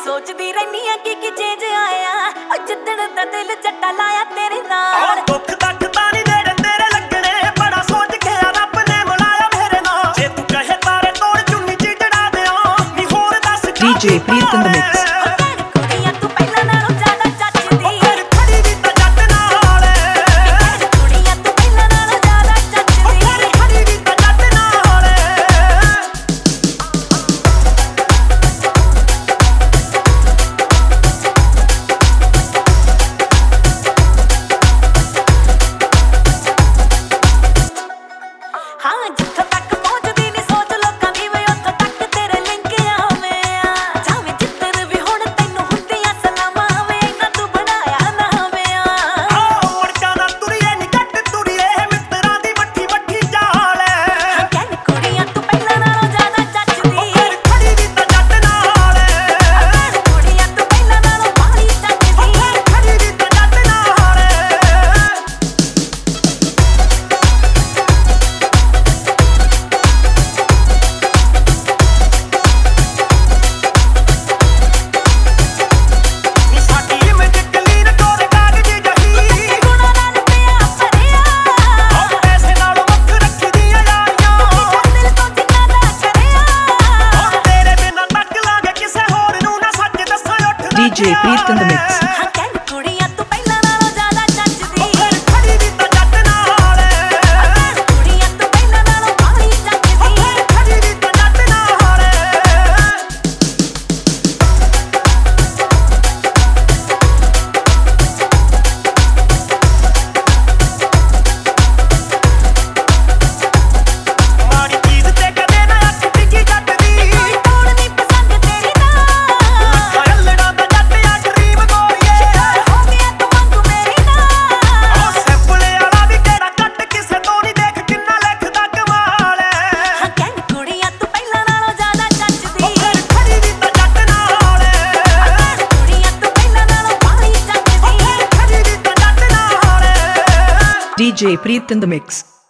सोचदी रहनी आ कि चेंज आया जिद्दण दा दिल जट्टा लाया तेरे नाल दुख तक तानी नेड़े तेरे लगने बड़ा सोच के रब ने बुलाया मेरे नाल जे तू कहे तारे तोड़ चुन्नी ची चढ़ा देओ नी होर दस DJ Preet in the mix DJ Preet in the mix DJ Preet in the mix